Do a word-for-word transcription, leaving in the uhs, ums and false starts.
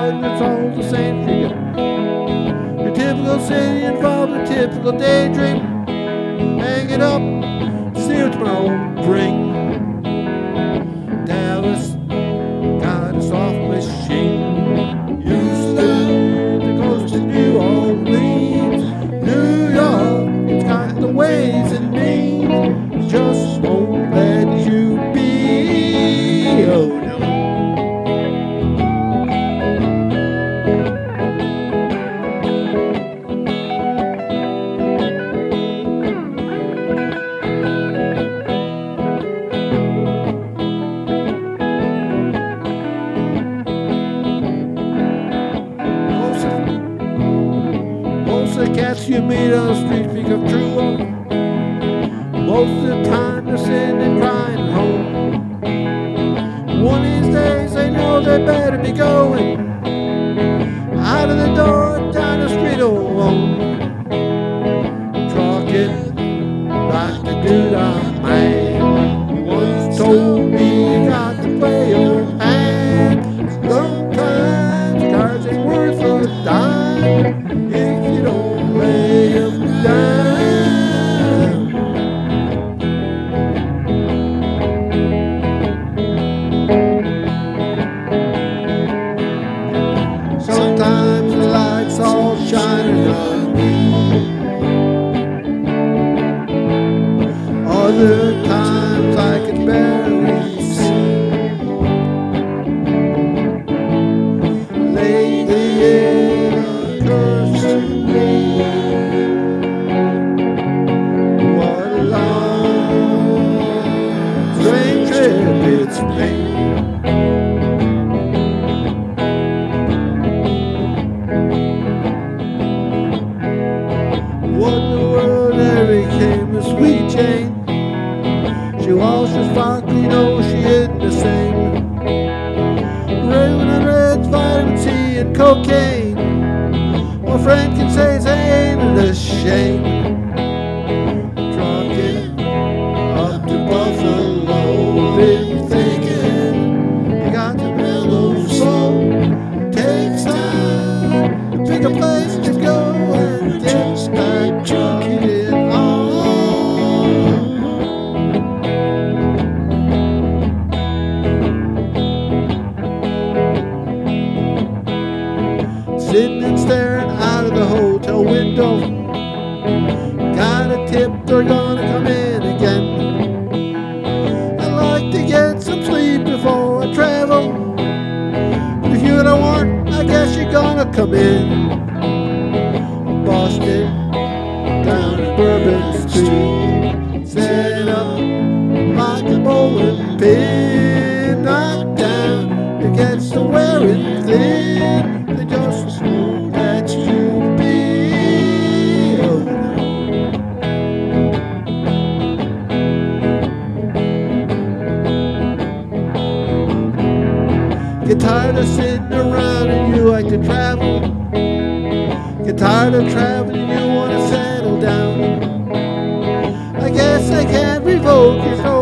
and it's all the same for you. Your typical city involved a typical daydream. Hang it up, see what tomorrow brings. Dallas got a soft machine. Houston, the coast to New Orleans. New York, it's got the ways and means. Just won't let you be. Oh no. The cats you meet on the street speak of true love. Most of the time they're sitting and crying at home. One of these days they know they better be going out of the door, down the street alone. Talking like the dude I'm man. He once told me you got to play your hand. Sometimes cards ain't worth a dime if you don't lay them down. Sometimes the lights all shining on me. Other times I can barely see. Lately it occurs to me, what a long, strange trip it's been. What in the world ever became of Sweet Jane? She was just funk, you know she isn't the same. Raven and Reds, vitamin C and cocaine. My friend can say it ain't a shame. Trucking up to Buffalo, been thinking you got the mellow soul. Takes time to pick a place to go and get back trucking on. Sitting and staring out of the hotel window. Got a tip, they're gonna come in again. I like to get some sleep before I travel. But if you don't want, I guess you're gonna come in. Boston, down in Bourbon Street. Set up like a bowling pin. Knocked down against the wearing thin. They just won't let you be. Oh no. Get tired of sitting around and you like to travel. Get tired of traveling and you want to settle down. I guess I can't revoke your soul.